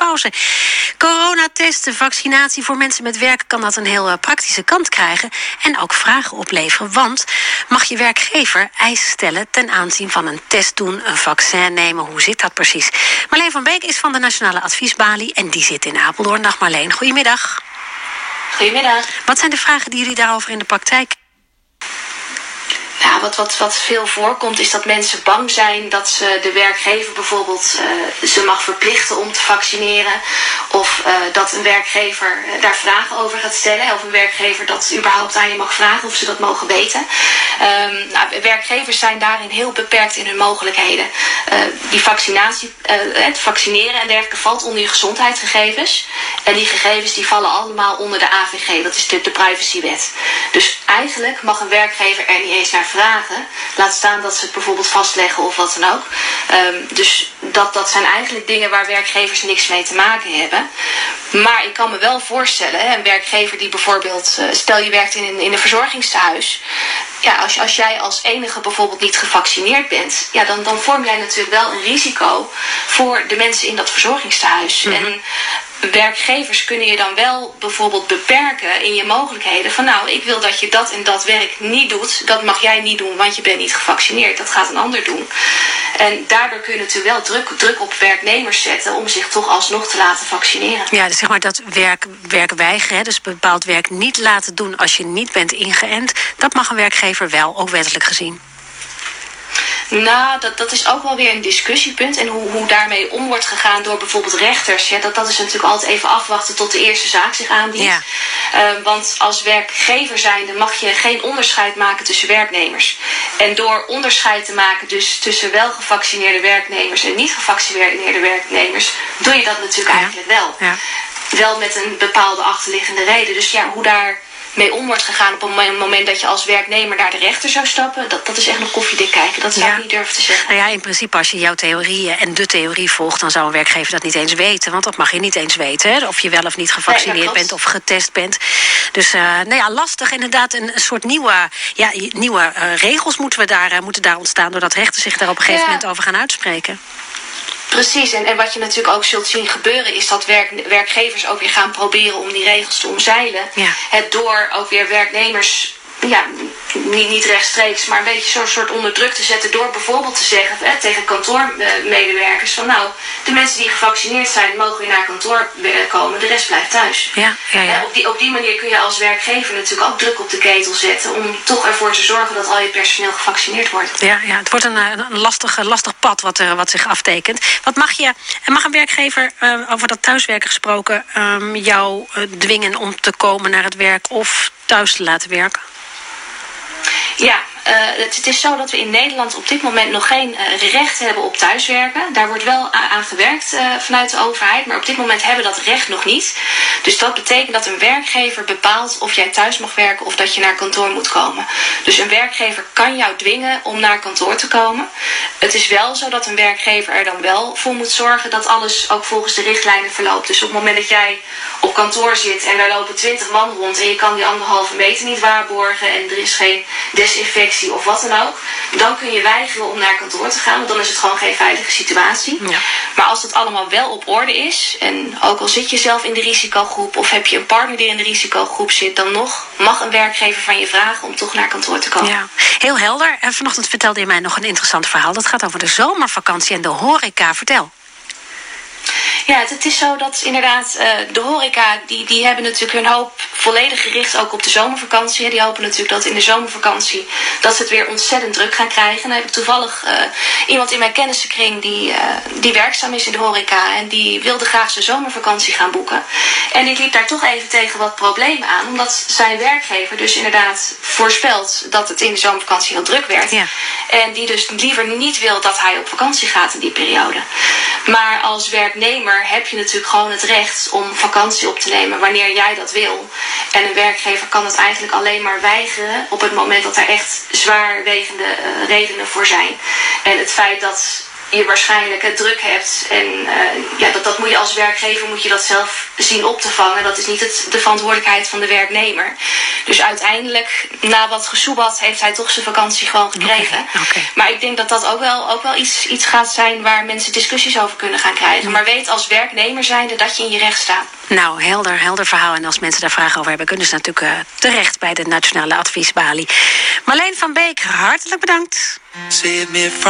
pauze. Coronatesten, vaccinatie voor mensen met werk kan dat een heel praktische kant krijgen en ook vragen opleveren. Want mag je werkgever eisen stellen ten aanzien van een test doen, een vaccin nemen? Hoe zit dat precies? Marleen van Beek is van de Nationale Adviesbalie en die zit in Apeldoorn. Dag Marleen, goedemiddag. Goedemiddag. Wat zijn de vragen die jullie daarover in de praktijk? Ja, wat veel voorkomt is dat mensen bang zijn dat ze de werkgever bijvoorbeeld ze mag verplichten om te vaccineren. Of dat een werkgever daar vragen over gaat stellen. Of een werkgever dat überhaupt aan je mag vragen of ze dat mogen weten. Werkgevers zijn daarin heel beperkt in hun mogelijkheden. Die vaccinatie, het vaccineren en dergelijke valt onder je gezondheidsgegevens. En die gegevens die vallen allemaal onder de AVG, dat is de privacywet. Dus eigenlijk mag een werkgever er niet eens naar vragen. Laat staan dat ze het bijvoorbeeld vastleggen of wat dan ook. Dus dat zijn eigenlijk dingen waar werkgevers niks mee te maken hebben. Maar ik kan me wel voorstellen, een werkgever die bijvoorbeeld, stel je werkt in een verzorgingstehuis. Ja, als jij als enige bijvoorbeeld niet gevaccineerd bent, ja, dan vorm jij natuurlijk wel een risico voor de mensen in dat verzorgingstehuis. Mm-hmm. En werkgevers kunnen je dan wel bijvoorbeeld beperken in je mogelijkheden. Van nou, ik wil dat je dat en dat werk niet doet. Dat mag jij niet doen, want je bent niet gevaccineerd. Dat gaat een ander doen. En daardoor kun je natuurlijk wel druk op werknemers zetten om zich toch alsnog te laten vaccineren. Ja, dus zeg maar dat werk weigeren, dus bepaald werk niet laten doen als je niet bent ingeënt. Dat mag een werkgever wel, ook wettelijk gezien. Nou, dat is ook wel weer een discussiepunt. En hoe daarmee om wordt gegaan door bijvoorbeeld rechters. Ja, dat is natuurlijk altijd even afwachten tot de eerste zaak zich aanbiedt. Ja. Want als werkgever zijnde mag je geen onderscheid maken tussen werknemers. En door onderscheid te maken dus tussen wel gevaccineerde werknemers en niet gevaccineerde werknemers, doe je dat natuurlijk eigenlijk wel. Ja. Wel met een bepaalde achterliggende reden. Dus ja, hoe daar mee om wordt gegaan op een moment dat je als werknemer naar de rechter zou stappen, dat is echt nog koffiedik kijken. Dat zou ik niet durven te zeggen. Nou ja, in principe als je jouw theorieën en de theorie volgt, dan zou een werkgever dat niet eens weten. Want dat mag je niet eens weten, hè? Of je wel of niet gevaccineerd bent of getest bent. Dus lastig inderdaad. Een soort nieuwe regels moeten daar ontstaan, doordat rechters zich daar op een gegeven moment over gaan uitspreken. Precies, en wat je natuurlijk ook zult zien gebeuren is dat werkgevers ook weer gaan proberen om die regels te omzeilen. Ja. Het door ook weer werknemers, niet rechtstreeks, maar een beetje zo'n soort onder druk te zetten door bijvoorbeeld te zeggen tegen kantoormedewerkers van nou, de mensen die gevaccineerd zijn mogen weer naar kantoor komen, de rest blijft thuis. Ja. Op die manier kun je als werkgever natuurlijk ook druk op de ketel zetten om toch ervoor te zorgen dat al je personeel gevaccineerd wordt. Ja, het wordt een lastig pad wat zich aftekent. Mag een werkgever, over dat thuiswerken gesproken, jou dwingen om te komen naar het werk of thuis te laten werken? Ja, het is zo dat we in Nederland op dit moment nog geen recht hebben op thuiswerken. Daar wordt wel aan gewerkt vanuit de overheid, maar op dit moment hebben we dat recht nog niet. Dus dat betekent dat een werkgever bepaalt of jij thuis mag werken of dat je naar kantoor moet komen. Dus een werkgever kan jou dwingen om naar kantoor te komen. Het is wel zo dat een werkgever er dan wel voor moet zorgen dat alles ook volgens de richtlijnen verloopt. Dus op het moment dat jij op kantoor zit en daar lopen 20 man rond en je kan die 1,5 meter niet waarborgen en er is geen desinfectie of wat dan ook, dan kun je weigeren om naar kantoor te gaan, want dan is het gewoon geen veilige situatie. Ja. Maar als dat allemaal wel op orde is, en ook al zit je zelf in de risicogroep of heb je een partner die in de risicogroep zit, dan nog mag een werkgever van je vragen om toch naar kantoor te komen. Ja, heel helder. En vanochtend vertelde je mij nog een interessant verhaal. Dat gaat over de zomervakantie en de horeca. Vertel. Ja, het is zo dat inderdaad de horeca, die hebben natuurlijk hun hoop volledig gericht ook op de zomervakantie. Die hopen natuurlijk dat in de zomervakantie dat ze het weer ontzettend druk gaan krijgen. En dan heb ik toevallig iemand in mijn kennissenkring die werkzaam is in de horeca en die wilde graag zijn zomervakantie gaan boeken. En die liep daar toch even tegen wat problemen aan, omdat zijn werkgever dus inderdaad voorspelt dat het in de zomervakantie heel druk werd. Ja. En die dus liever niet wil dat hij op vakantie gaat in die periode. Maar als werknemer heb je natuurlijk gewoon het recht om vakantie op te nemen wanneer jij dat wil. En een werkgever kan het eigenlijk alleen maar weigeren op het moment dat er echt zwaarwegende redenen voor zijn. En het feit dat je waarschijnlijk druk hebt. En dat moet je als werkgever moet je dat zelf zien op te vangen. Dat is niet de verantwoordelijkheid van de werknemer. Dus uiteindelijk, na wat gesoebat, heeft hij toch zijn vakantie gewoon gekregen. Okay. Maar ik denk dat dat ook wel iets gaat zijn waar mensen discussies over kunnen gaan krijgen. Maar weet als werknemer zijnde dat je in je recht staat. Nou, helder verhaal. En als mensen daar vragen over hebben, kunnen ze natuurlijk terecht bij de Nationale Adviesbalie. Marleen van Beek, hartelijk bedankt.